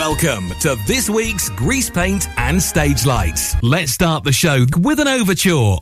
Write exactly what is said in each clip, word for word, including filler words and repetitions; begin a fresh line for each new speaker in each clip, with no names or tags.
Welcome to this week's Grease Paint and Stage Lights. Let's start the show with an overture.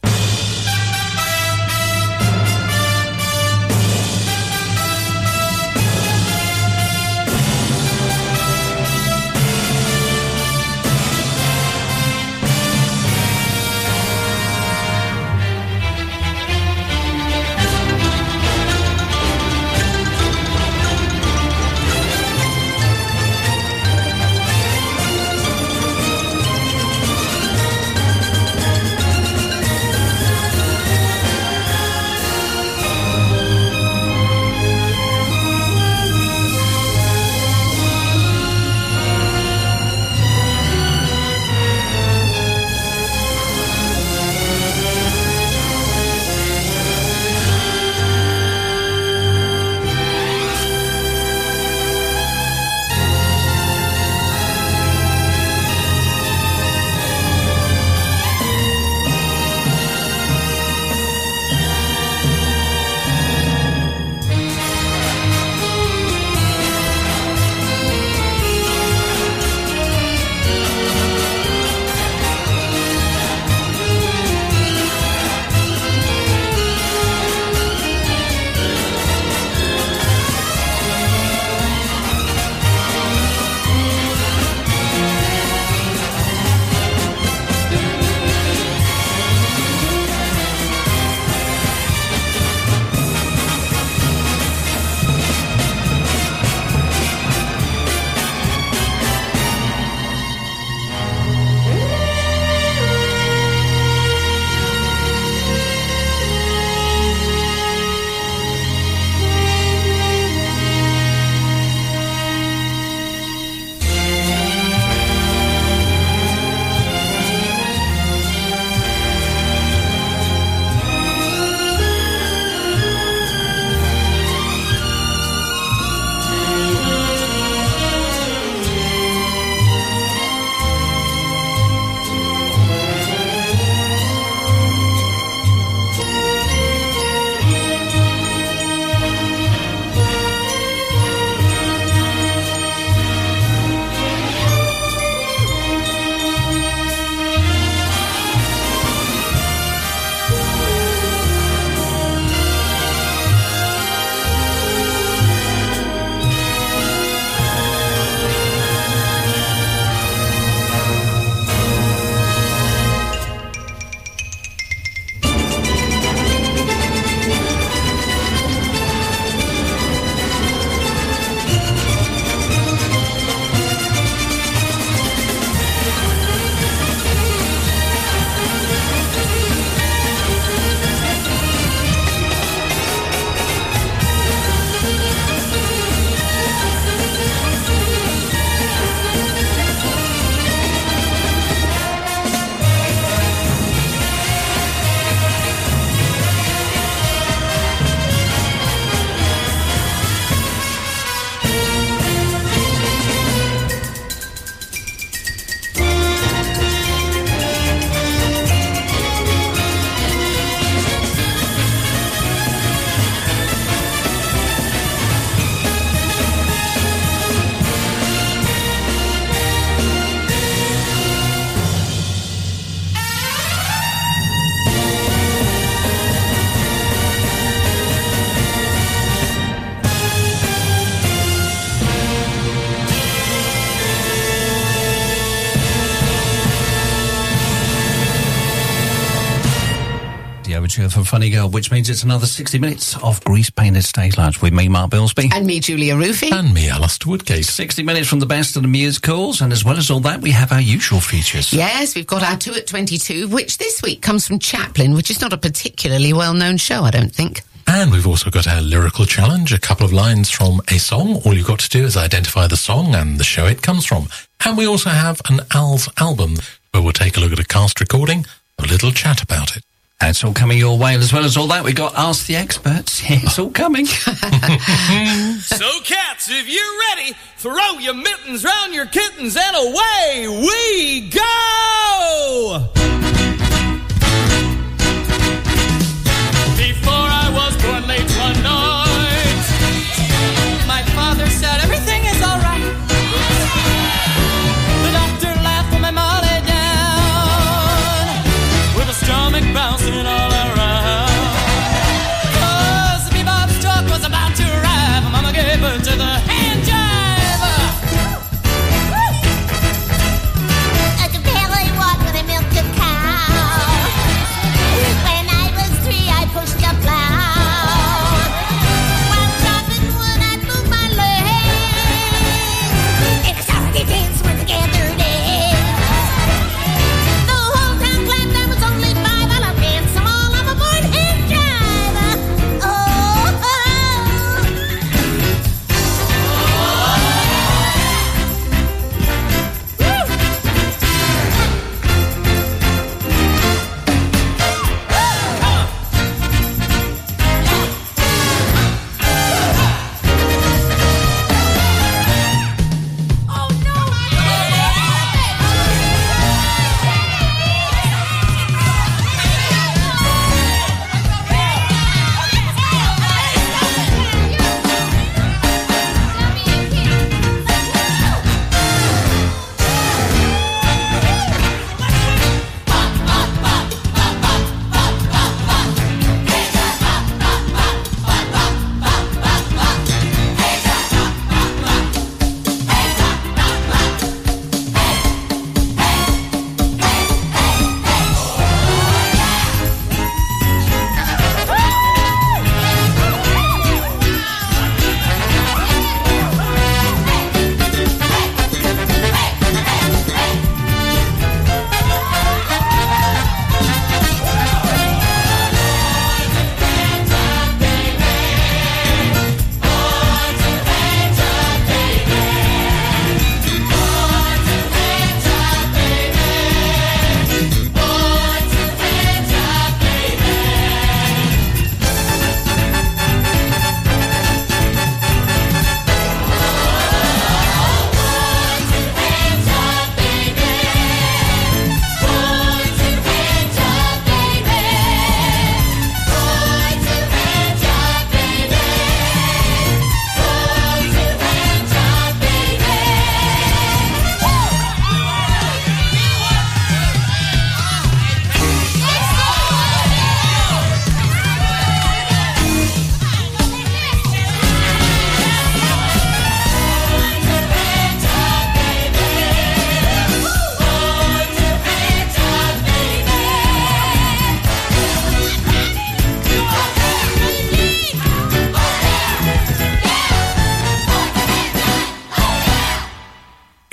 For Funny Girl, which means it's another sixty minutes of Grease Painted Stage Lights with me, Mark Bilsby.
And me, Julia Roofy.
And me, Alistair Woodgate.
sixty minutes from the best of the musicals, and as well as all that, we have our usual features.
Yes, we've got our two at twenty-two, which this week comes from Chaplin, which is not a particularly well-known show, I don't think.
And we've also got our lyrical challenge, a couple of lines from a song. All you've got to do is identify the song and the show it comes from. And we also have an Al's album, where we'll take a look at a cast recording, a little chat about it.
That's all coming your way. As well as all that, we got Ask the Experts. Yeah, it's all coming.
So, cats, if you're ready, throw your mittens round your kittens and away we go! Before I was born late one night, my father said everything is all right.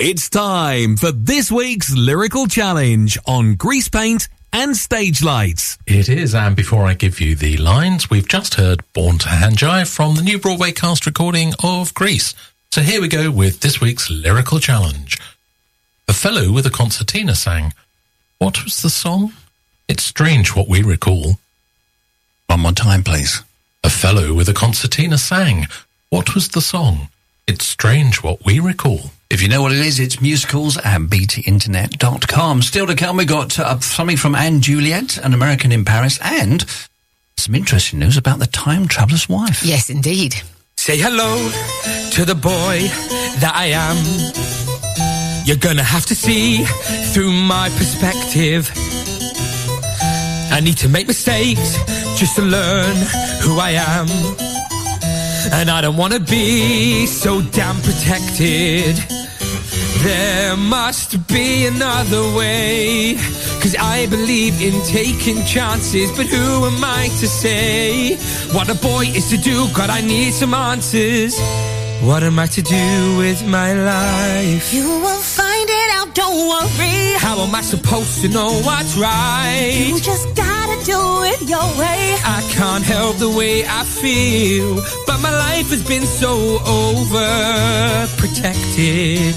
It's time for this week's Lyrical Challenge on Grease Paint and Stage Lights.
It is, and before I give you the lines, we've just heard Born to Hand Jive from the new Broadway cast recording of Grease. So here we go with this week's Lyrical Challenge. A fellow with a concertina sang. What was the song? It's strange what we recall.
One more time, please.
A fellow with a concertina sang. What was the song? It's strange what we recall.
If you know what it is, it's musicals at b t internet dot com. Still to come, we got uh, something from Anne Juliet, An American in Paris, and some interesting news about the time traveller's wife.
Yes, indeed.
Say hello to the boy that I am. You're gonna have to see through my perspective. I need to make mistakes just to learn who I am. And I don't wanna be so damn protected. There must be another way, 'cause I believe in taking chances. But who am I to say what a boy is to do? God, I need some answers. What am I to do with my life?
You will find it out, don't worry.
How am I supposed to know what's right?
You just gotta do it your way.
I can't help the way I feel, but my life has been so overprotected.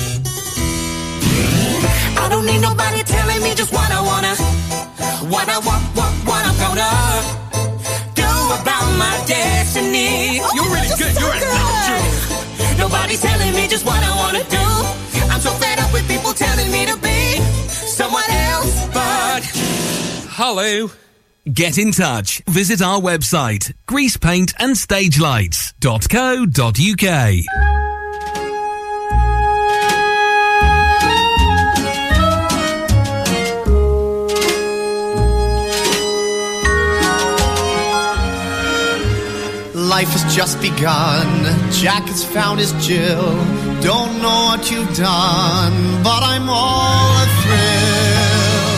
I don't need nobody telling me just what I wanna, what I want, what, what I'm gonna do about my destiny.
You're really good, you're a natural.
Nobody's telling me just what I wanna do. I'm so fed up with people telling me to be someone else, but
hello.
Get in touch. Visit our website, grease paint and stage lights dot co dot uk.
Life has just begun. Jack has found his Jill. Don't know what you've done, but I'm all athrill.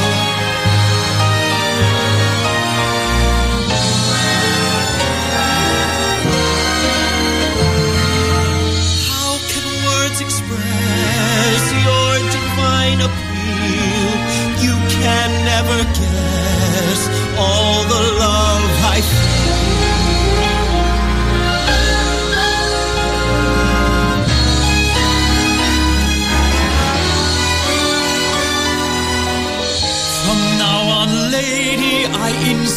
How can words express your divine appeal? You can never guess all the love I feel. Lady, I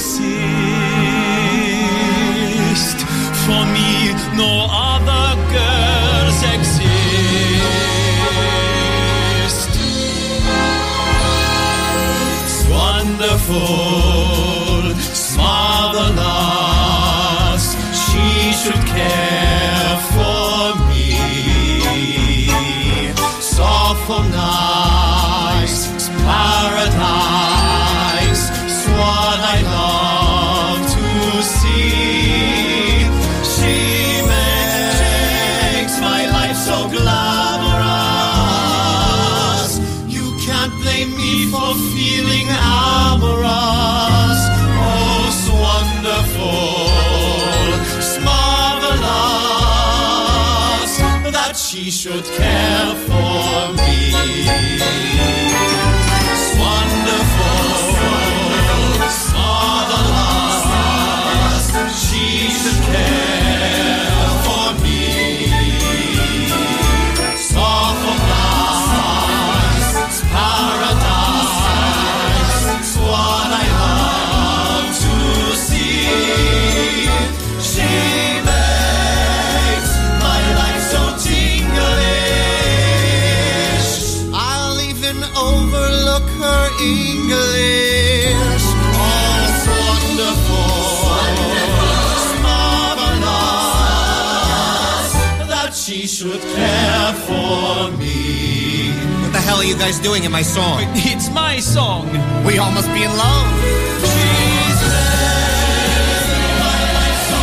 insist. For me, no other girls exist. It's wonderful, it's marvelous. She should care for me. Soft, nice, it's paradise. What I love to see. She makes my life so glamorous. You can't blame me for feeling amorous. Oh, so wonderful, so marvelous that she should care for me. It's wonderful. She should care for me. Soft of nice, it's paradise. It's what I love to see. She makes my life so tingleish. I'll even overlook her English. Oh, it's wonderful. She should care for me. What the hell are you guys doing in my song?
It's my song.
We all must be in love. She's my life so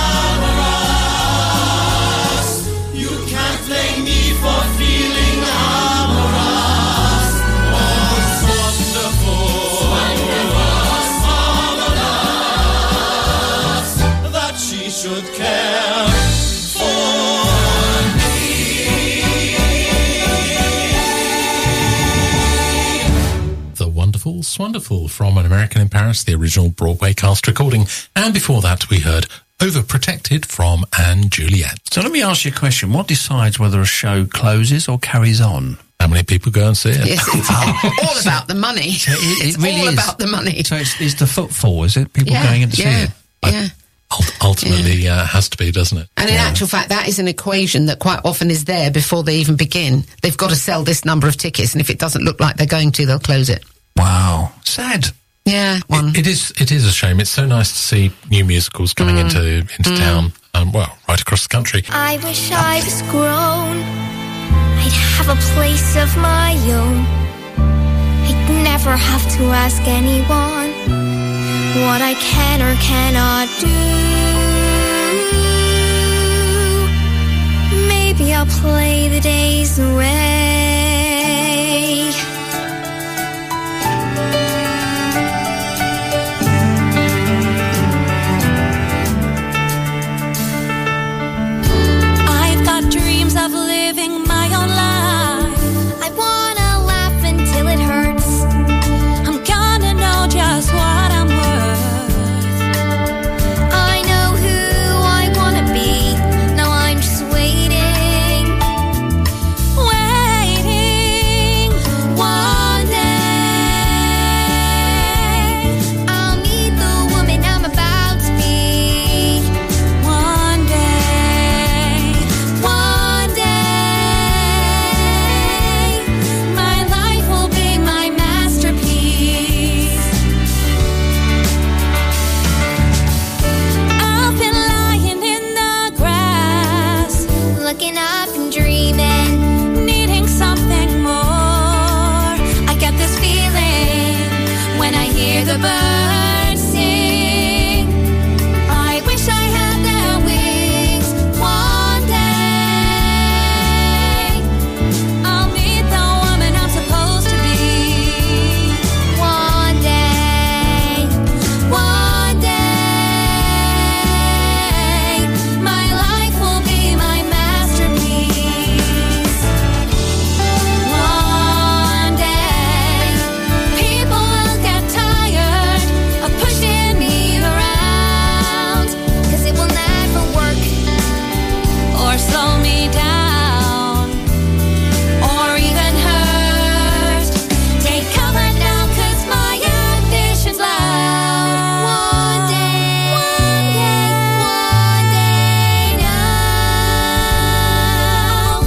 glamorous. You can't blame me for feeling amorous. Oh, it's wonderful, marvelous that she should care for me.
That's Wonderful from An American in Paris, the original Broadway cast recording. And before that, we heard Overprotected from Anne Juliet.
So let me ask you a question. What decides whether a show closes or carries on?
How many people go and see it?
Yes, it's all about the money.
So it, it
it's
really
all
is.
about the money.
So it's, it's the footfall, is it? People
Yeah,
going in to
yeah,
see it?
yeah.
Ult- Ultimately, uh, has to be, doesn't it?
And in actual fact, that is an equation that quite often is there before they even begin. They've got to sell this number of tickets, and if it doesn't look like they're going to, they'll close it.
Wow. Sad.
Yeah, one.
It, it is. It is a shame. It's so nice to see new musicals coming
Mm.
into into
Mm.
town. Um, well, right across the country.
I wish I was grown. I'd have a place of my own. I'd never have to ask anyone what I can or cannot do. Maybe I'll play the days away.
I've got dreams of living my own life.
I wanna laugh until it hurts.
I'm gonna know just what I'm worth.
I know who I wanna be. Now I'm just waiting,
Waiting.
one day I'll meet the woman I'm about to be.
One day.
One day
My life will be my masterpiece. I've been lying in the grass,
looking up and dreaming.
needing something more. I get this feeling when I hear the birds sing. I wish I had their wings.
One day
I'll meet the woman I'm supposed to be.
One day, one day,
My life will be my masterpiece.
one day,
People will get tired of pushing me around
'cause it will never work.
or slow me down or even hurt. Take cover now 'cause my ambition's loud.
One day, one day, one day now.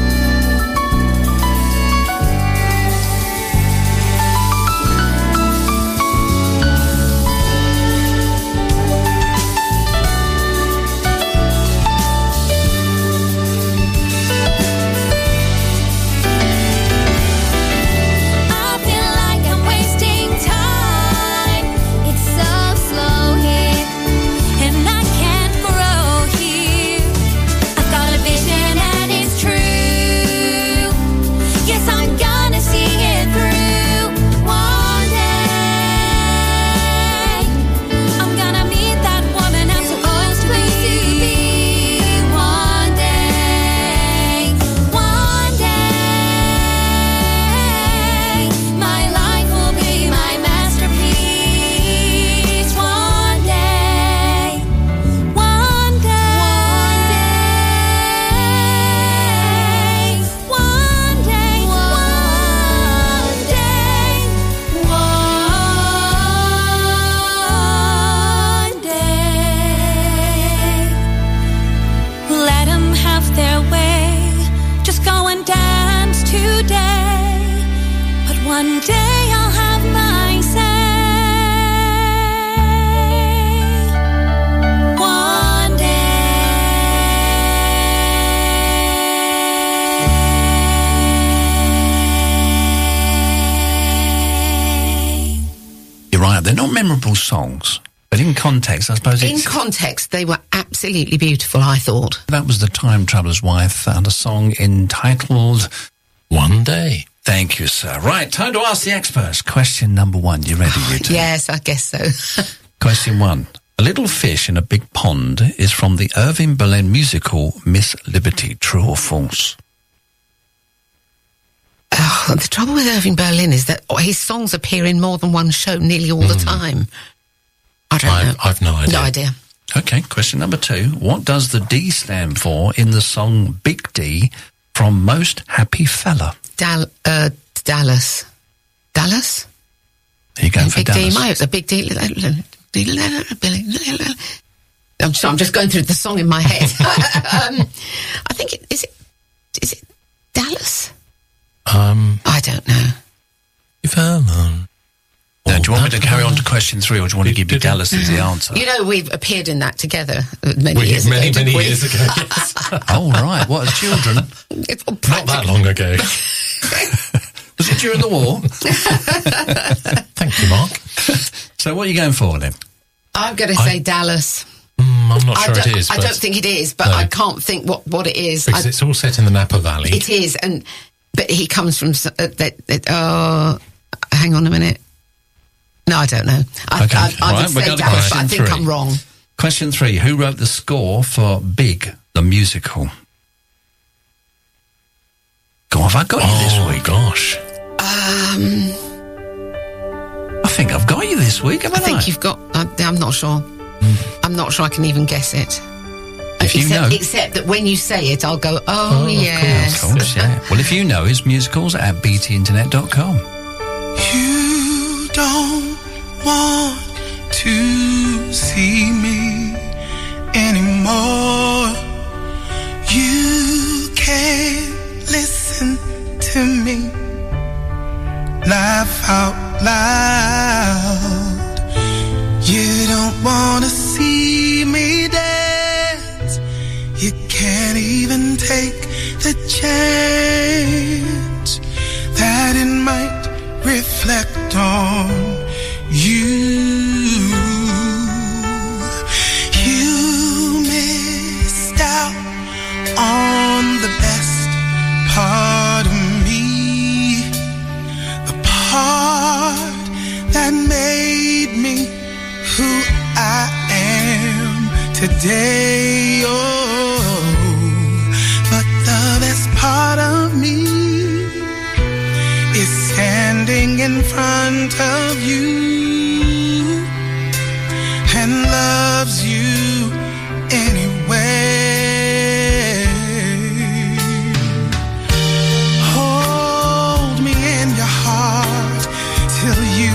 I feel like I'm wasting time.
It's so slow here.
And I can't grow here. I've got a vision and it's true. Yes, I'm gonna see it through. One day I'm gonna meet that woman I'm supposed to be.
One day,
One day my life will be my masterpiece. One day, one day, one day, one day, one day. Let 'em have their way. Just go and dance today. But one day I'll have my say. One day.
You're right. They're not memorable songs, but in context, I suppose
In
it's,
context, they were absolutely beautiful, I thought.
that was The Time Traveller's Wife and a song entitled
One Day.
Thank you, sir. Right, time to ask the experts. Question number one. You ready, you two?
Yes, I guess so.
Question one. A little fish in a big pond is from the Irving Berlin musical Miss Liberty. True or false?
Oh, the trouble with Irving Berlin is that his songs appear in more than one show nearly all mm. the time. I don't
I've,
know.
I've no idea.
No idea.
Okay, question number two. What does the D stand for in the song Big D from Most Happy Fella?
Dal- uh, Dallas. Dallas?
There you go for
Big
Dallas.
D. My, it's a Big D. I'm, sorry, I'm just going through the song in my head. um, I think it is it is it Dallas?
Um,
I don't know.
If I'm on.
Now, do you want me to carry on to question three, or do you want to give me Dallas as the answer?
You know, we've appeared in that together many
we,
years
many,
ago.
Many, many
we?
years ago, yes.
Oh, right. What, as children?
Not that long ago.
Was it during the war?
Thank you, Mark.
So what are you going for, then?
I'm going to say I, Dallas.
Mm, I'm not sure
I
it is.
I don't think it is, but
no.
I can't think what, what it is.
Because
I,
it's all set in the Napa Valley.
It is, and but he comes from... Uh, that, that, uh, hang on a minute. No, I don't know. I,
okay.
I, I
right,
would say Dallas, but I think
three.
I'm wrong.
Question three. Who wrote the score for Big, the musical? Go on, have I got you
oh,
this week?
Gosh.
Um,
I think I've got you this week, haven't I?
I think you've got... I, I'm not sure. Mm. I'm not sure I can even guess it.
If you
except,
know...
Except that when you say it, I'll go, oh,
oh
yes.
Of course, yeah. Well, if you know, it's musicals at b t internet dot com.
You don't want to see me anymore. You can't listen to me laugh out loud. You don't want to see me dance. You can't even take the chance that it might reflect on you. You missed out on the best part of me, the part that made me who I am today. Oh, but the best part of me is standing in front of you and loves you anyway. Hold me in your heart till you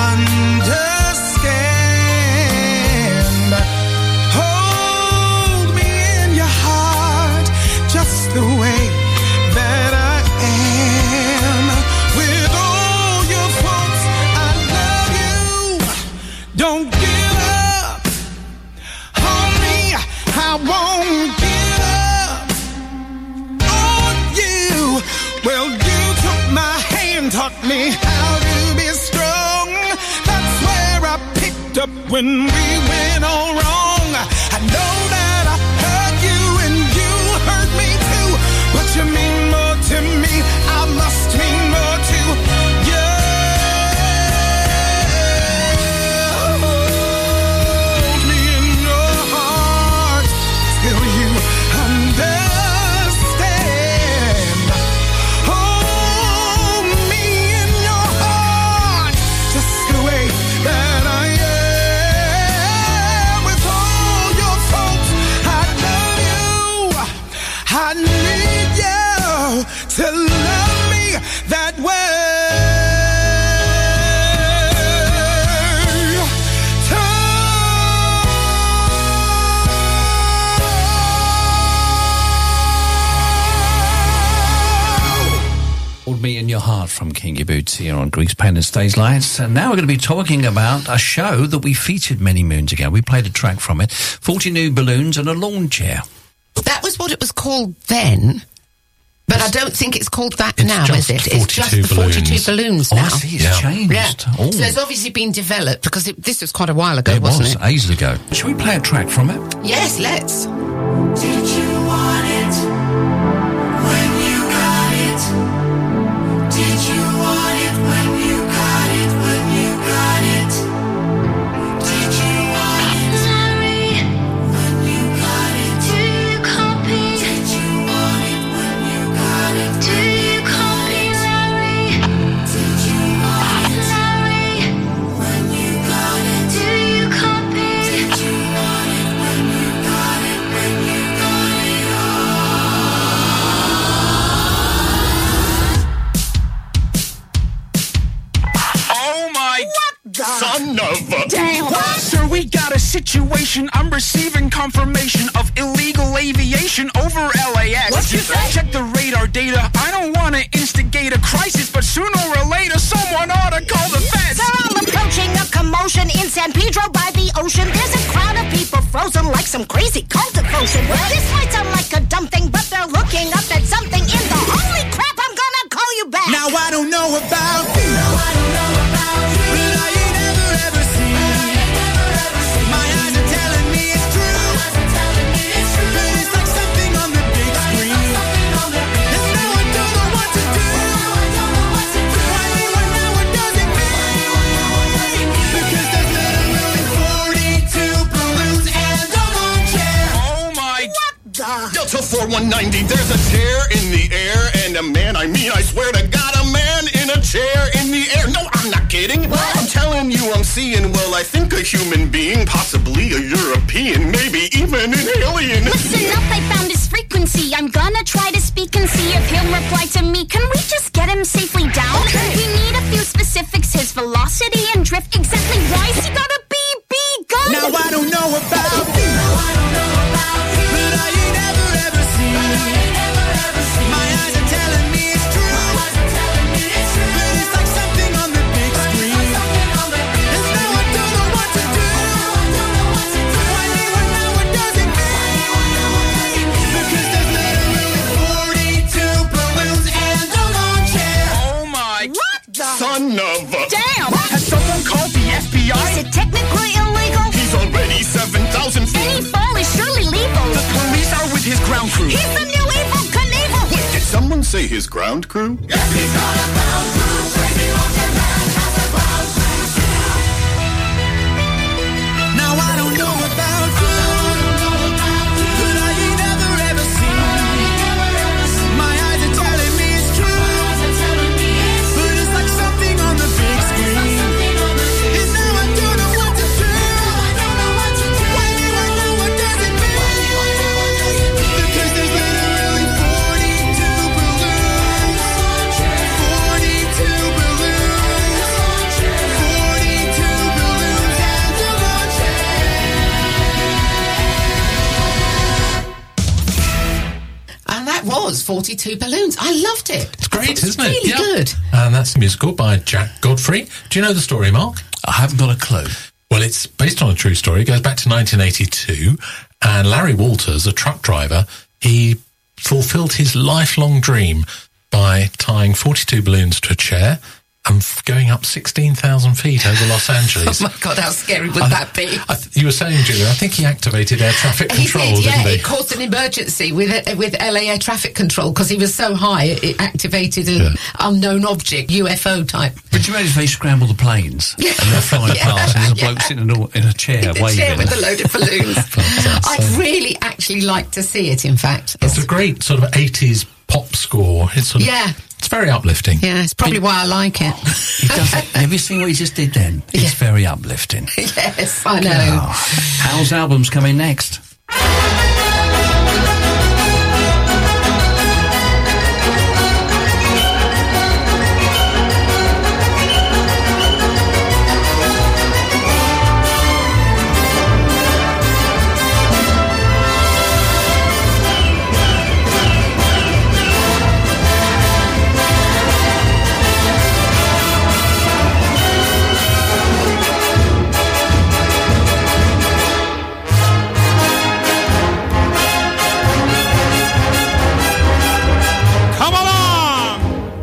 understand. Hold me in your heart just the way that I am. With all your faults, I love you. Don't give up on me. I won't give up on you. Well, you took my hand, taught me how to be strong. That's where I picked up when we went all wrong. I know that I hurt you and you hurt me too, but you mean more to me. I must mean more to you. Hold me in your heart till you understand. Hold me in your heart just the way that I am. With all your faults, I love you. I need you to love me that way.
Hold Me in Your Heart from Kingy Boots here on Grease Paint and Stage Lights. And now we're going to be talking about a show that we featured many moons ago. We played a track from it, forty New Balloons and a Lawn Chair.
That was what it was called then, but I don't think it's called that
It's
now,
just
is it? It's just the
forty-two
forty-two balloons
Oh,
now.
I see, it's
Yeah.
changed.
Yeah.
Oh,
So it's obviously been developed because it, this was quite a while ago,
it was,
wasn't it?
ages ago. Should we play a track from it?
Yes, let's.
Did you want it when you got it? Did you want it when you got it? When you got it? Did you want it when you got it? Do you copy? Did you want it when you got it? Do you copy?
situation, I'm receiving confirmation of illegal aviation over L A X.
What you say?
Check the radar data. I don't want to instigate a crisis, but sooner or later, someone ought to call the feds.
Sir, I'm approaching a commotion in San Pedro by the ocean. There's a crowd of people frozen like some crazy cult devotion. This might sound like a dumb thing, but they're looking up at something in the holy crap. I'm gonna call you back.
Now I don't know about you. Now I don't know about you. But I ain't never ever seen. My eyes are telling me it's true. But it's like something on the big screen. And now I don't know what to do. Why me right now, what does it mean? Because there's literally forty-two balloons and a lawn chair.
Oh my...
What the?
Delta forty-one ninety, there's a chair in the air. And a man, I mean, I swear to God, a man in a chair in the air. No, I'm not kidding.
What?
I'm telling you, I'm seeing, well, I think a human being, possibly a European, maybe even an alien.
Listen up, I found his frequency. I'm gonna try to speak and see if he'll reply to me. Can we just get him safely down?
Okay.
We need a few specifics, his velocity and drift. Exactly why's he got a B B gun?
Now I don't know about you. Now I don't know about you. But I ain't never ever seen. My eyes are telling me it's true. But it's like something on the big screen. And now I don't know what to do. Why me right now, what does it mean? Because there's literally forty-two balloons and a lawn chair.
Oh my...
What the?
Son of a...
Damn! Has someone called the F B I?
Is it technically illegal?
He's already seven thousand
Any
feet.
fall is surely lethal.
The police are with his ground crew.
He's the new evil Knievel.
Wait, did someone say his ground crew?
Yes, he's got a ground crew. Crazy Mountain Man has a ground crew too. Now I don't know about you. But I ain't never ever seen. My eyes are telling me it's true. But it's like something on the big screen. And now I don't know what to do. Why me right now, what does it mean? Because there's literally forty-two balloons. forty-two balloons. forty-two balloons and a lawn
And that was forty-two balloons. I loved it.
It's great,
It's
isn't it?
really
Yeah.
good.
And that's a musical by Jack Godfrey. Do you know the story, Mark?
I haven't got a clue.
Well, it's based on a true story. It goes back to nineteen eighty-two. And Larry Walters, a truck driver, he fulfilled his lifelong dream by tying forty-two balloons to a chair and f- going up sixteen thousand feet over Los Angeles.
Oh my God, how scary would
I-
that be?
I th- you were saying, Julia, I think he activated air traffic
He
control,
did, yeah.
didn't he?
It caused an emergency with with L A air traffic control because he was so high it, it activated an
Yeah.
unknown object, U F O type.
But you imagine if they scramble the planes
Yeah.
and they're flying
Yeah.
past and there's a
Yeah.
bloke sitting in a, in a chair
In the
waving.
chair with a load of balloons. I'd really actually like to see it, in fact.
It's a great sort of eighties pop score. It's sort of,
Yeah.
It's very uplifting.
Yeah, it's probably why I like it.
He does it. Have you seen what he just did then? It's
Yeah.
very uplifting.
Yes, I know.
Oh, Hal's album's coming next.
Come along!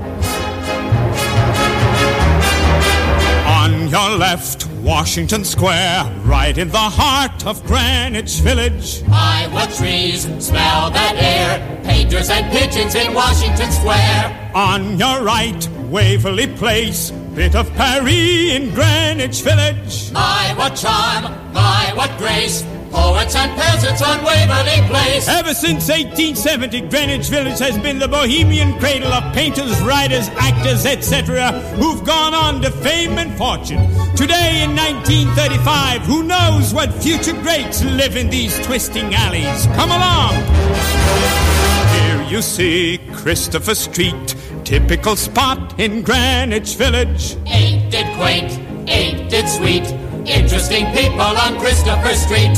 On your left, Washington Square, right in the heart of Greenwich Village.
My, what trees smell that air, painters and pigeons in Washington Square.
On your right, Waverly Place, bit of Paris in Greenwich Village.
My, what charm, my, what grace, poets and peasants on Waverly Place.
Ever since eighteen seventy, Greenwich Village has been the bohemian cradle of painters, writers, actors, et cetera, who've gone on to fame and fortune. Today in nineteen thirty-five, who knows what future greats live in these twisting alleys? Come along! Here you see Christopher Street, typical spot in Greenwich Village.
Ain't it quaint, ain't it sweet, Interesting people on Christopher Street.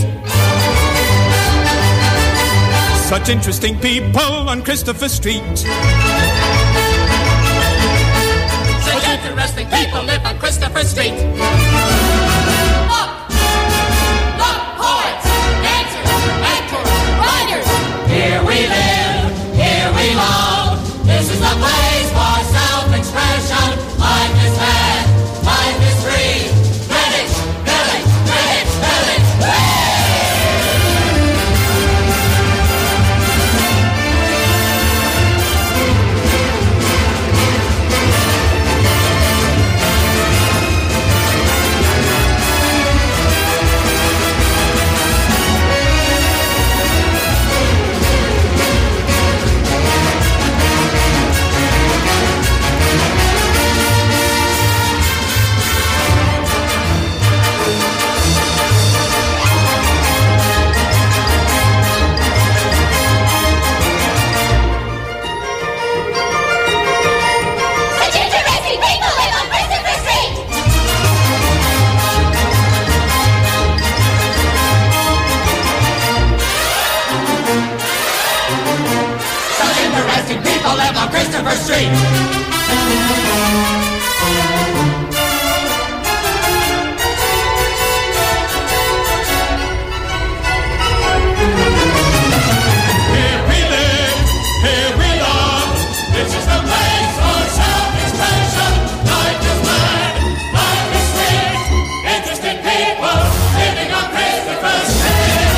Such interesting people on Christopher Street.
Such interesting people live on Christopher Street. Look! Look! Poets, dancers, actors, writers. Here we live, here we love. This is the place for self-expression. Life is bad, life is free. Greenwich Village, Greenwich Village.
live on Christopher Street.
Here we live, here we love. This is the place for self-expression. Life is mad, life is sweet. Interesting people living on Christopher Street.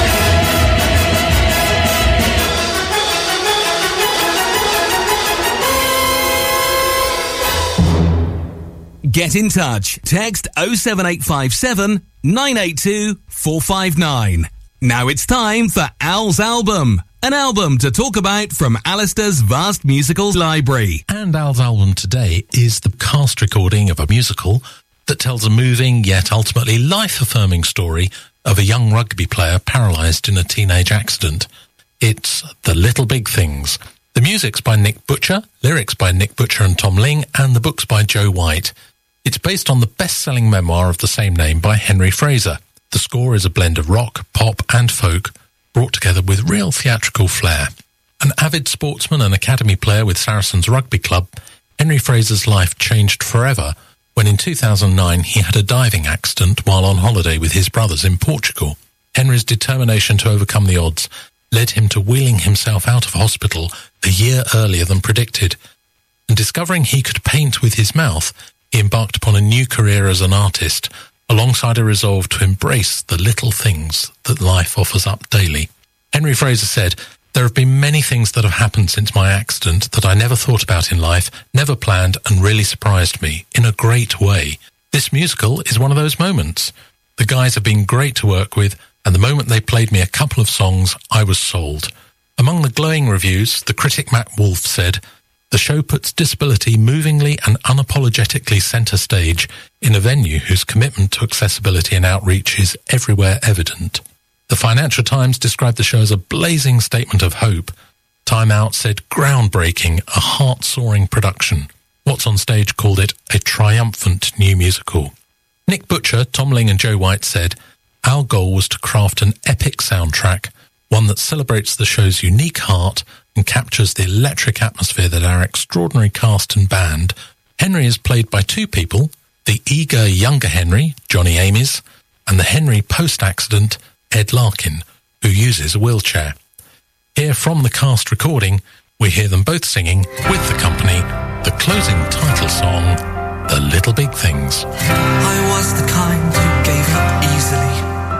Get in touch. Text oh seven eight five seven, nine eight two, four five nine. Now it's time for Al's Album, an album to talk about from Alistair's vast musical library.
And Al's album today is the cast recording of a musical that tells a moving yet ultimately life-affirming story of a young rugby player paralysed in a teenage accident. It's The Little Big Things. The music's by Nick Butcher, lyrics by Nick Butcher and Tom Ling, and the book's by Joe White. It's based on the best-selling memoir of the same name by Henry Fraser. The score is a blend of rock, pop and folk, brought together with real theatrical flair. An avid sportsman and academy player with Saracens Rugby Club, Henry Fraser's life changed forever when in two thousand nine he had a diving accident while on holiday with his brothers in Portugal. Henry's determination to overcome the odds led him to wheeling himself out of hospital a year earlier than predicted. And discovering he could paint with his mouth, he embarked upon a new career as an artist, alongside a resolve to embrace the little things that life offers up daily. Henry Fraser said, "There have been many things that have happened since my accident that I never thought about in life, never planned, and really surprised me, in a great way. This musical is one of those moments. The guys have been great to work with, and the moment they played me a couple of songs, I was sold." Among the glowing reviews, the critic Matt Wolfe said, "The show puts disability movingly and unapologetically centre stage in a venue whose commitment to accessibility and outreach is everywhere evident." The Financial Times described the show as a blazing statement of hope. Time Out said groundbreaking, a heart-soaring production. What's on Stage called it a triumphant new musical. Nick Butcher, Tom Ling and Joe White said, "Our goal was to craft an epic soundtrack, one that celebrates the show's unique heart and captures the electric atmosphere that our extraordinary cast and band." Henry is played by two people, the eager younger Henry, Johnny Amies, and the Henry post-accident, Ed Larkin, who uses a wheelchair. Here from the cast recording, we hear them both singing, with the company, the closing title song, The Little Big Things.
I was the kind who gave up easily,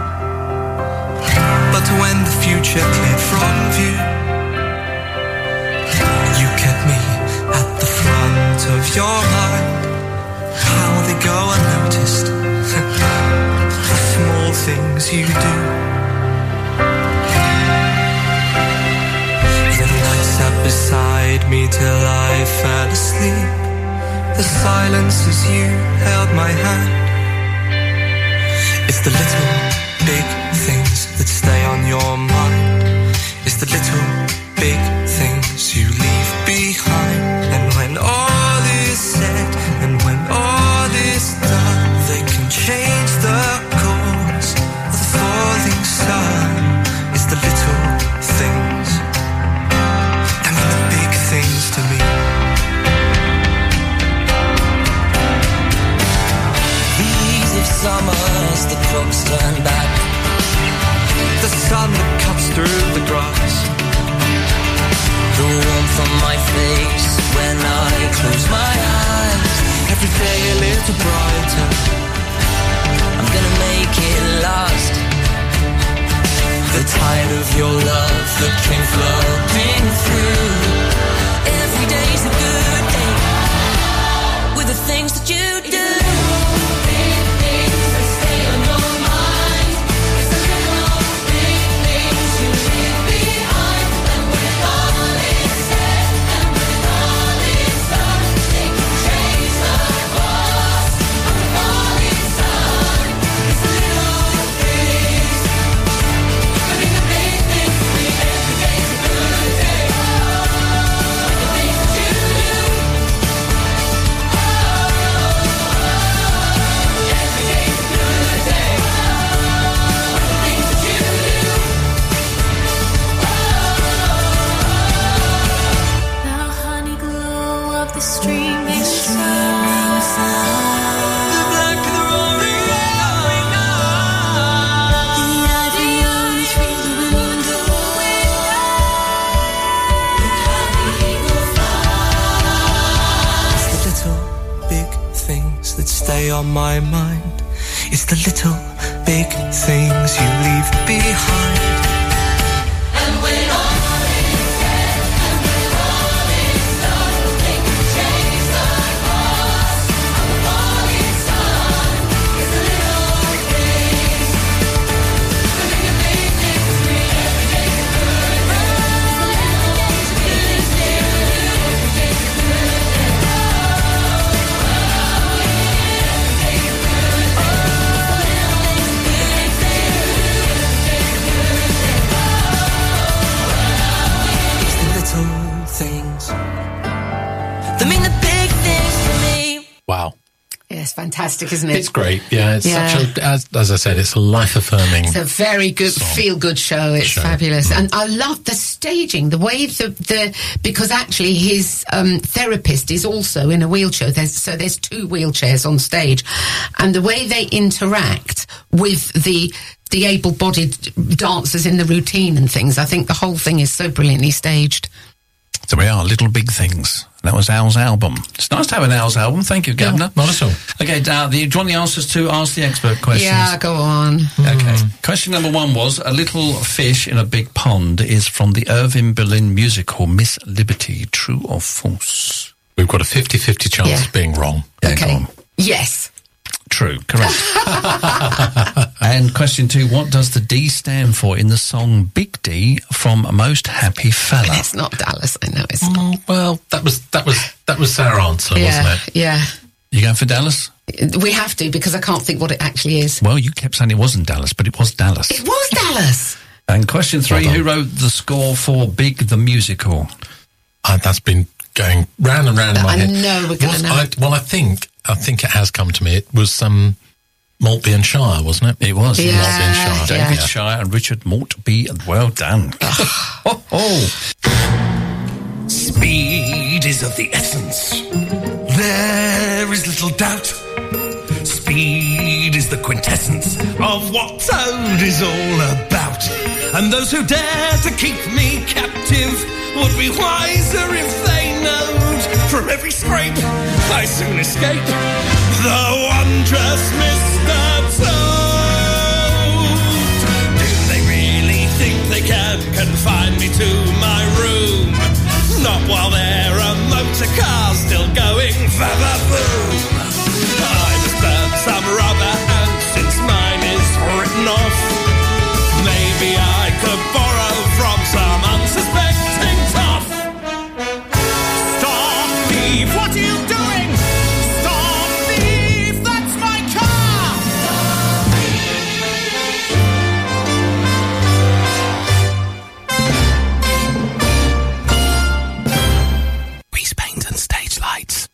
but when the future cleared from view, you kept me at the front of your mind. How they go unnoticed, the small things you do. The night sat beside me till I fell asleep. The silence as you held my hand. It's the little big things that stay on your mind. It's the little big things you leave behind. And when all is said and when all is done, they can change the course turn back. The sun that cuts through the grass, the warmth on my face when I close my eyes. Every day a little brighter, I'm gonna make it last. The tide of your love that came floating through. Every day's a good day with the things that you do. Big things that stay on your mind. It's the little big things you leave behind. And when all is said and when all is done, they can change the course of the falling sun. It's the little things. Living the big things for me. Every day's a good day. The things that you do. Every day's a good day. The things that you do.
The honey glow of the streaming sun.
The black of the roaring
The ivy through the window.
It's the little big things that stay on my mind. It's the little big things you leave behind.
And when all is said and when all is done, they can change the course of the falling sun. It's the little things. Living the big things for me. Every day's a good day. Every day's a good day. Every day's a good day. Every day's a good day.
It's the little things that mean the big things to me.
Wow.
Yes, fantastic, isn't it?
It's great. Yeah, it's
Yeah.
such a, as, as I said, it's a life-affirming.
It's a very good, feel-good show. It's
Show.
fabulous, and I love the staging, the way the the because actually his um, therapist is also in a wheelchair. There's, so there's two wheelchairs on stage, and the way they interact with the the able-bodied dancers in the routine and things. I think the whole thing is so brilliantly staged.
So we are, Little Big Things. That was Al's album. It's nice to have an Al's album. Thank you, Gavner.
Not at all.
Okay, uh, the, do you want the answers to Ask the Expert questions?
Yeah, go on.
Okay. Question number one was, a little fish in a big pond is from the Irving Berlin musical Miss Liberty. True or false?
We've got a fifty-fifty chance
Yeah.
of being wrong.
Yeah,
Okay.
go on.
Yes.
True, correct. And question two, what does the D stand for in the song Big D from Most Happy Fella?
It's not Dallas. I know it's not.
Mm, well, that was that was that was our answer,
Yeah,
wasn't it?
yeah.
You going for Dallas?
We have to because I can't think what it actually is.
Well, you kept saying it wasn't Dallas, but it was Dallas.
It was Dallas.
And question three,
Well
who wrote the score for Big the Musical?
Uh, that's been going round and round in my
I
head.
know we're gonna
Was-
know.
I, well, I think I think it has come to me. It was um, Maltby and Shire, wasn't it?
It was.
Yeah,
Maltby and Shire.
yeah.
David Shire and Richard Maltby. Well done. oh, oh.
Speed is of the essence. There is little doubt. Speed is the quintessence of what Toad is all about. And those who dare to keep me captive would be wiser if they knowed. From every scrape I soon escape the wondrous Mister Toad. Do they really think they can confine me to my room? Not while there are motor cars still going va-va-boom. I must burn some rubber, and since mine is written off, maybe I could borrow from some unsuspecting toff. Stop, thief! What are you doing? Stop, thief! That's my car!
Grease paint and stage lights.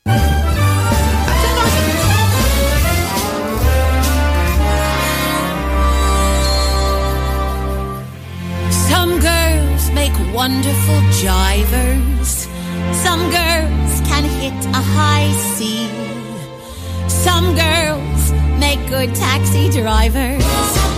Some girls make wonderful jivers. Some girls can hit a high C. Some girls make good taxi drivers.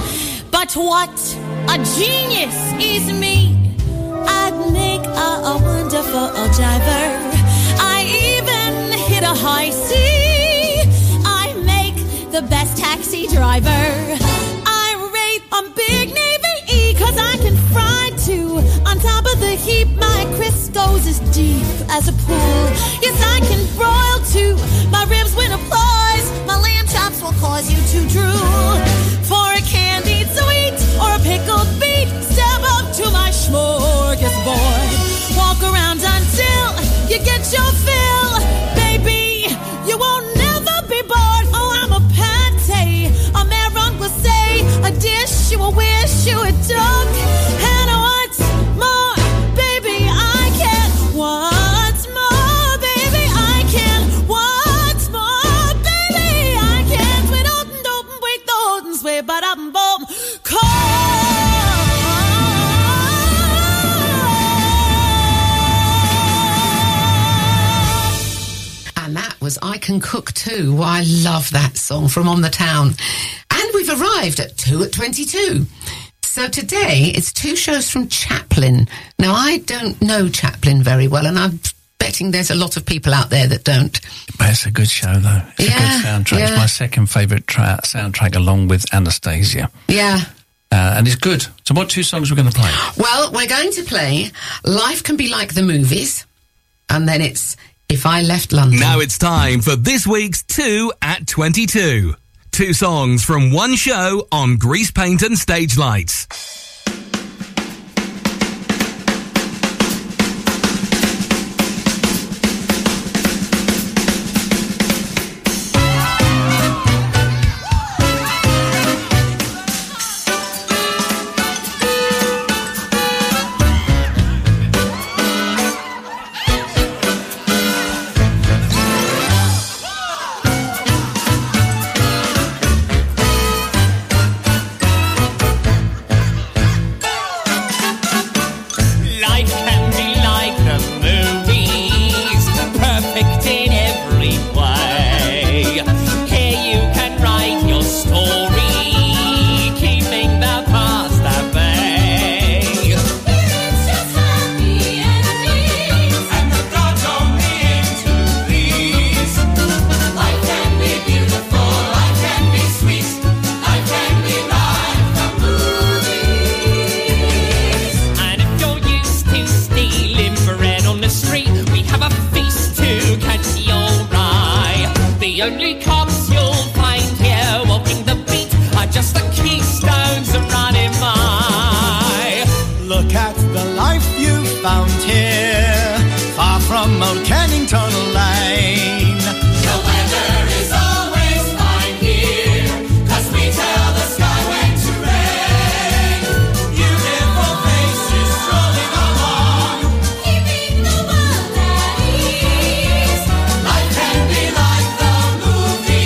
But what a genius is me. I'd make a, a wonderful driver. I even hit a high C. I make the best taxi driver. I rate on Big Navy E, cause I can fry too. On top of the heap, my Crisco's as deep as a pool. Yes, I can broil too. My ribs win applause. My lamb chops will cause you to drool. For a candied sweet or a pickled beet, step up to my smorgasbord. Walk around until you get your fill. Baby, you won't never be bored. Oh, I'm a pate. A marron will say a dish you will wish you had dug. And what's more, baby, I can. What's more, baby, I can. What's more, baby, I can. Sweet open, open, break the open, sway, but I'm bomb.
And that was I Can Cook Too. Well, I love that song from On the Town. And we've arrived at two at twenty-two. So today it's two shows from Chaplin. Now, I don't know Chaplin very well, and I'm betting there's a lot of people out there that don't.
But it's a good show, though. It's
Yeah,
a good soundtrack.
yeah.
It's my second favourite tra- soundtrack, along with Anastasia.
Yeah.
Uh, and it's good. So what two songs we're going to play?
Well, we're going to play Life Can Be Like the Movies, and then it's If I Left London.
Now it's time for this week's two at twenty-two. Two songs from one show on Grease Paint and Stage Lights.
Life can be like the movies, perfect in every way. Here you can write your story, keeping the past at bay. It's just happy endings, and the gods only into these. Life can be beautiful, life can be sweet, life can be like the movies. And if you're used to stealing bread on the street, we have a feast to catch your eye. The only cops you'll find here walking the beat are just the keystones running by.
Look at the life you found here, far from old Kennington Lane.
The weather is always fine here, 'cause we tell the sky when to rain. Beautiful faces strolling along, keeping the world at ease. Life can be like the movies.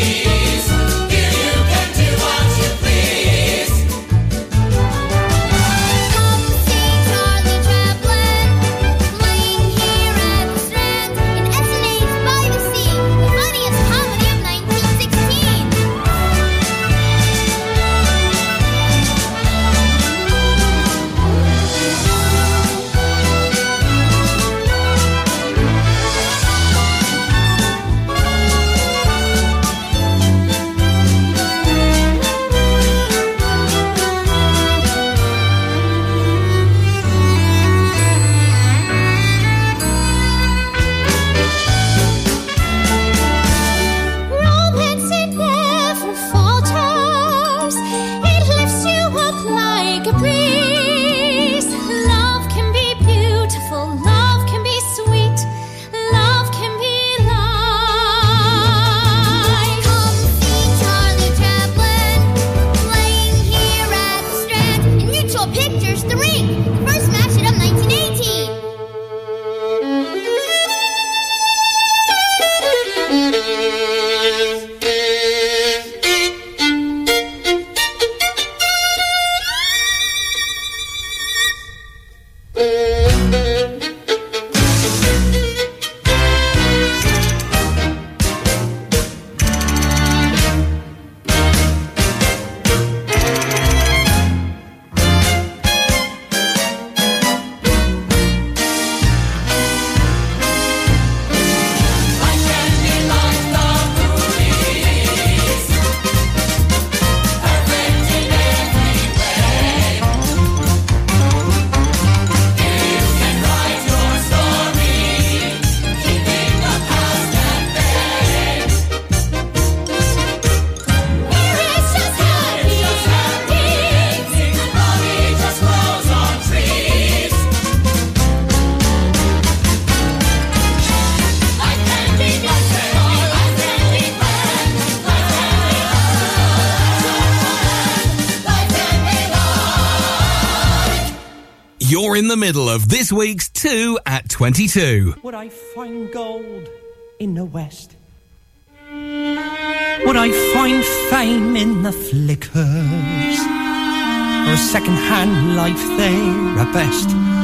in the middle of this week's two at twenty-two.
Would I find gold in the West? Would I find fame in the flickers? Or a second-hand life there at best?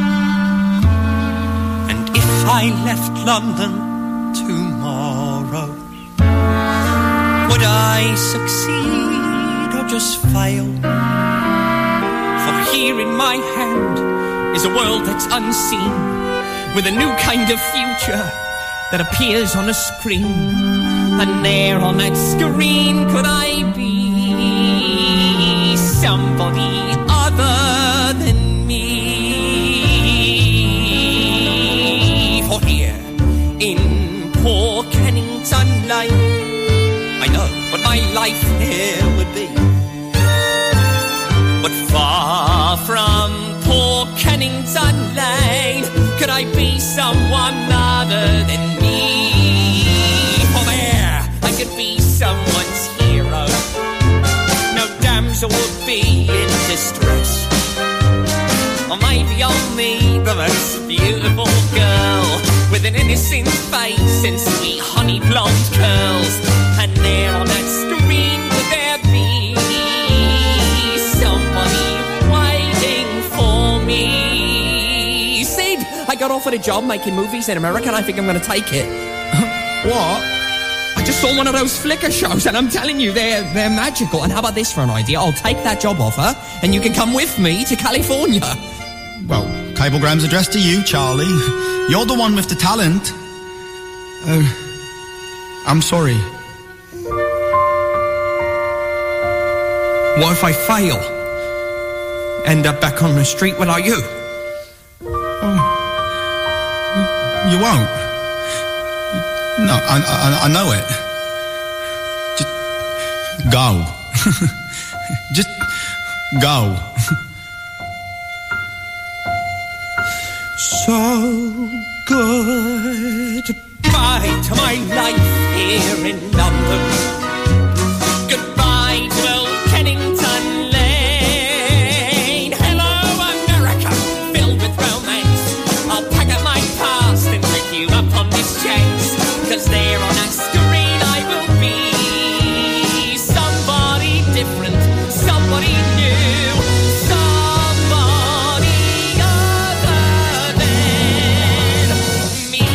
And if I left London tomorrow, would I succeed or just fail? For here in my hand is a world that's unseen, with a new kind of future that appears on a screen. And there on that screen could I be somebody other than me? For here in poor Kennington Lane, I know what my life here would be. But far from poor Kennington Lane could I be someone other than me? For there I could be someone's hero. No damsel would be in distress, or maybe only the most beautiful girl with an innocent face and sweet honey blonde curls. And there on that screen would there be somebody waiting for me? Sid, I got offered a job making movies in America and I think I'm going to take it. What? I just saw one of those Flickr shows and I'm telling you, they're, they're magical. And how about this for an idea? I'll take that job offer and you can come with me to California.
Well, cablegram's addressed to you, Charlie. You're the one with the talent. Oh, I'm sorry.
What if I fail? End up back on the street without you?
Oh, you won't. No, I, I, I know it. Just go. Just go.
So goodbye to my life here in London. Goodbye to old Kennington Lane. Hello, America, filled with romance. I'll pack up my past and pick you up on this chance. Cause there on that screen I will be somebody different, somebody new, somebody other than me.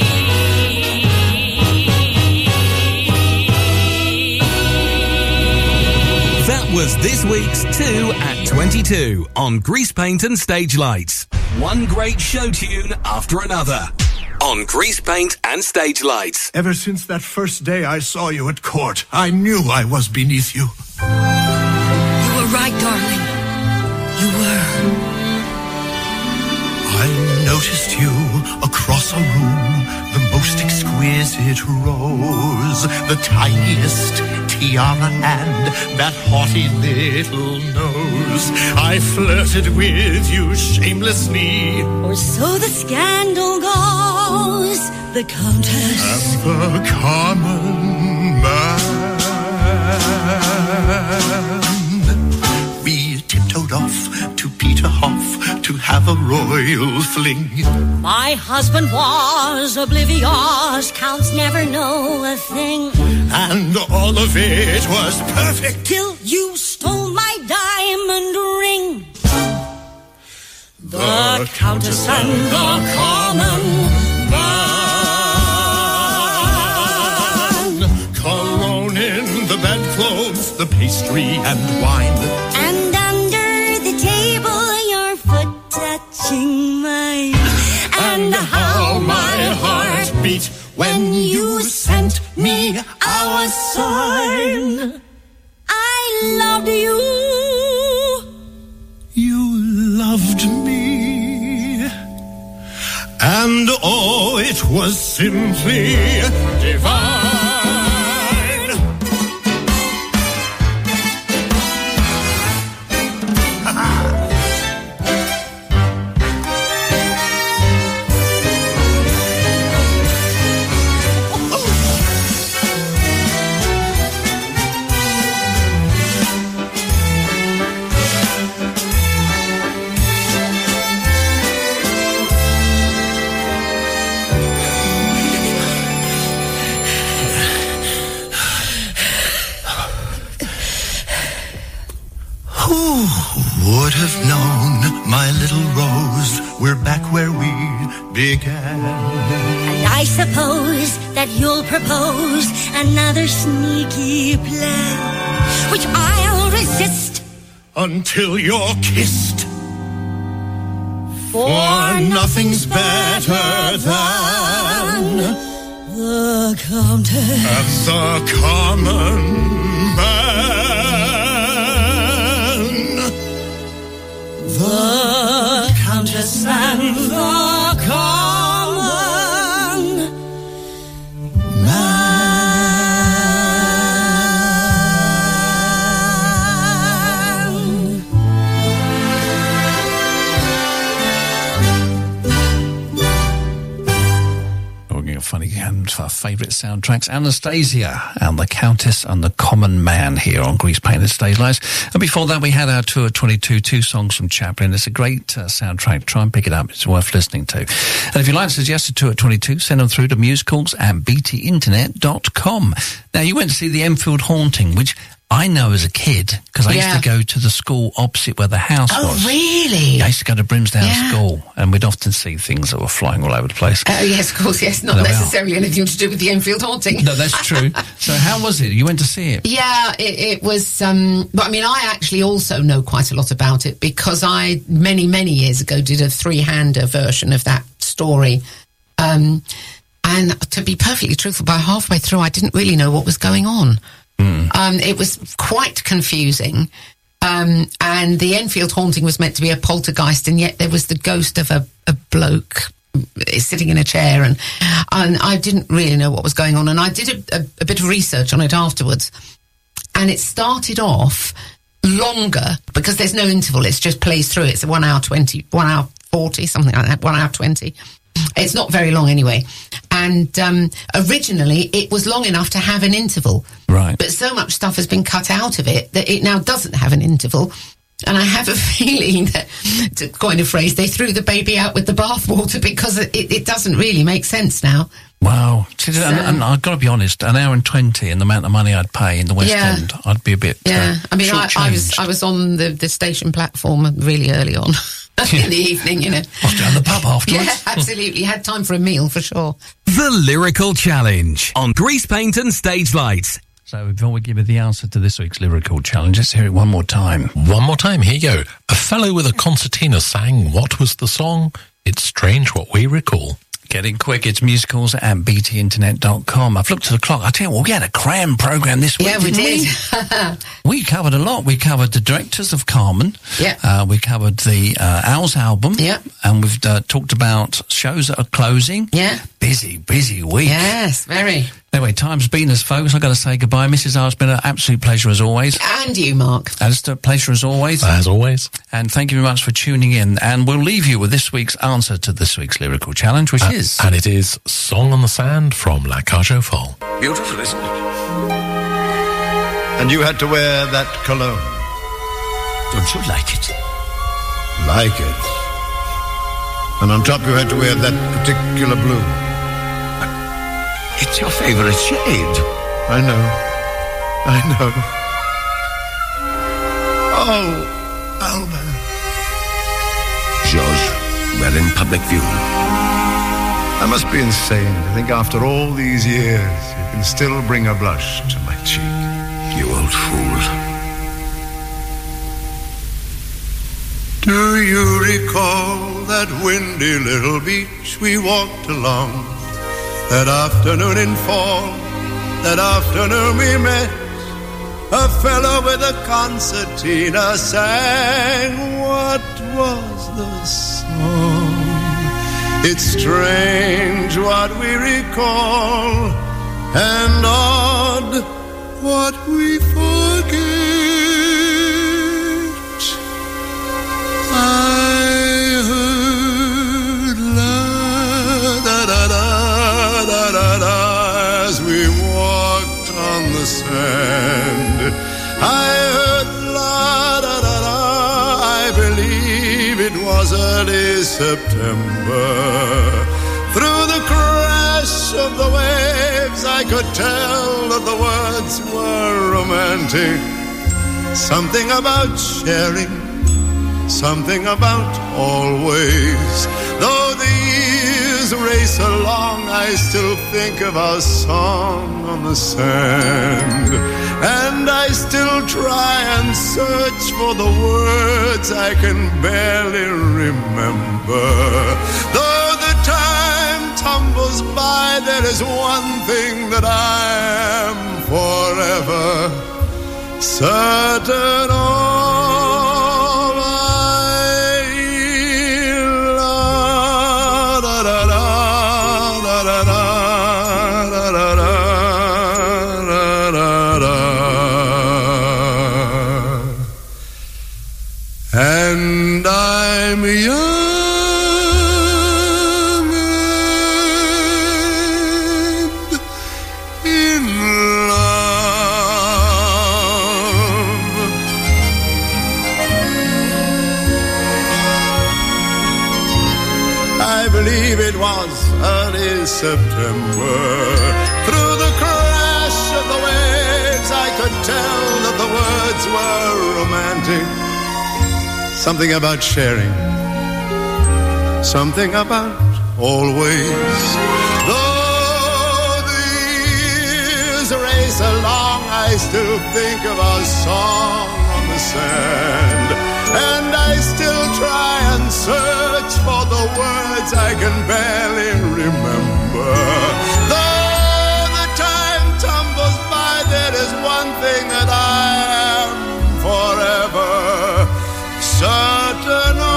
That was this week's two at twenty-two on Grease Paint and Stage Lights. One great show tune after another on Grease Paint and Stage Lights.
Ever since that first day I saw you at court, I knew I was beneath you.
You were right, darling. You were.
I noticed you across a room, the most exquisite rose, the tiniest tiara and that haughty little nose. I flirted with you shamelessly.
Or so the scandal goes. The Countess
and the common man. We tiptoed off to Peterhof to have a royal fling.
My husband was oblivious. Counts never know a thing.
And all of it was perfect
till you stole my diamond ring. The, the Countess and the common man.
Cologne in the bedclothes, the pastry and wine.
And under the table, your foot touching mine. And, and how my heart
beat
when you sent me our sign. I loved you.
You loved me. And oh, it was simply divine. began.
And I suppose that you'll propose another sneaky plan, which I'll resist
until you're kissed.
For,
For nothing's better than
the Countess
at the common man.
The Countess and the common man.
Talking of funny and our favourite soundtracks, Anastasia and the Countess and the Common Man here on Grease Painted Stage Lights. And before that, we had our Tour twenty-two, two songs from Chaplin. It's a great uh, soundtrack. Try and pick it up. It's worth listening to. And if you'd like to suggest a Tour twenty-two, send them through to musicals at b t internet dot com. Now, you went to see the Enfield Haunting, which I know as a kid, because I
Yeah.
used to go to the school opposite where the house
Oh,
was.
really?
I used to go to Brimsdown
Yeah.
School, and we'd often see things that were flying all over the place.
Oh, yes, of course, yes. Not
No, well.
necessarily anything to do with the Enfield Haunting.
No, that's true. So how was it? You went to see it?
Yeah, it, it was. Um, but I mean, I actually also know quite a lot about it because I, many, many years ago, did a three-hander version of that story. Um, and to be perfectly truthful, by halfway through, I didn't really know what was going on. Um, it was quite confusing. Um, and the Enfield Haunting was meant to be a poltergeist, and yet there was the ghost of a, a bloke sitting in a chair, and and I didn't really know what was going on. And I did a, a, a bit of research on it afterwards, and it started off longer because there's no interval; it's just plays through. It's a one hour twenty, one hour forty, something like that, one hour twenty. It's not very long anyway. And um, originally, it was long enough to have an interval.
Right.
But so much stuff has been cut out of it that it now doesn't have an interval. And I have a feeling that, to coin a phrase, they threw the baby out with the bathwater because it, it doesn't really make sense now.
Wow. See,
So-
and, and I've got to be honest, an hour and twenty and the amount of money I'd pay in the West
Yeah.
End, I'd be a bit
Yeah,
uh,
I mean, I, I was I was on the, the station platform really early on in the evening, you know.
Off down the pub afterwards.
Yeah, absolutely. Had time for a meal for sure.
The Lyrical Challenge on Grease Paint and Stage Lights.
So before we give you the answer to this week's Lyrical Challenge, let's hear it one more time.
One more time, here you go. A fellow with a concertina sang, what was the song? It's strange what we recall.
Get in quick, it's musicals at b t internet dot com. I've looked at the clock. I tell you what, we had a cram programme this week,
Yeah, we
didn't
did.
we? We covered a lot. We covered the directors of Carmen.
Yeah.
Uh, we covered the uh, Owls album.
Yeah.
And we've uh, talked about shows that are closing.
Yeah.
Busy, busy week.
Yes, very.
Anyway, time's been us, folks. I've got to say goodbye. Missus R, it's been an absolute pleasure as always.
And you, Mark.
And it's a pleasure as always.
As always.
And thank you very much for tuning in. And we'll leave you with this week's answer to this week's Lyrical Challenge, which
Uh,
is...
And it is Song on the Sand from La Cage aux Folles.
Beautiful, isn't it?
And you had to wear that cologne.
Don't you like it?
Like it. And on top you had to wear that particular blue.
It's your favorite shade.
I know. I know. Oh, Alba.
Georges, we're in public view.
I must be insane to think after all these years you can still bring a blush to my cheek.
You old fool.
Do you recall that windy little beach we walked along? That afternoon in fall, that afternoon we met. A fellow with a concertina sang. What was the song? It's strange what we recall, and odd what we forget. I heard la da da da da da da as we walked on the sand. I heard la da da da. I believe it was early September. Through the crash of the waves, I could tell that the words were romantic. Something about sharing, something about always. Though the years years race along, I still think of our song on the sand. And I still try and search for the words I can barely remember. Though the time tumbles by, there is one thing that I am forever certain of. And I'm young and in love. I believe it was early September. Through the crash of the waves, I could tell that the words were romantic. Something about sharing, something about always. Though the years race along, I still think of our song on the sand. And I still try and search for the words I can barely remember. Though the time tumbles by, there is one thing that I am forever certain of.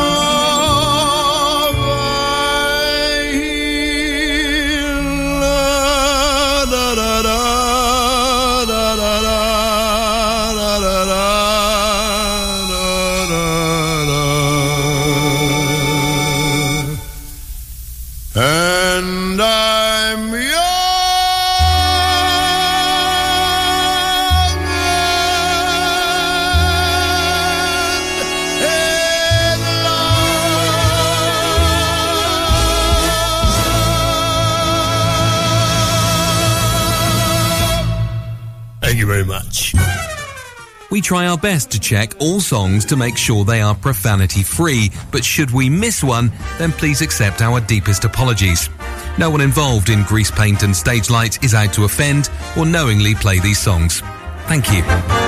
And I'm young.
Thank you very much.
We try our best to check all songs to make sure they are profanity-free, but should we miss one, then please accept our deepest apologies. No one involved in Grease Paint and Stage Light is out to offend or knowingly play these songs. Thank you.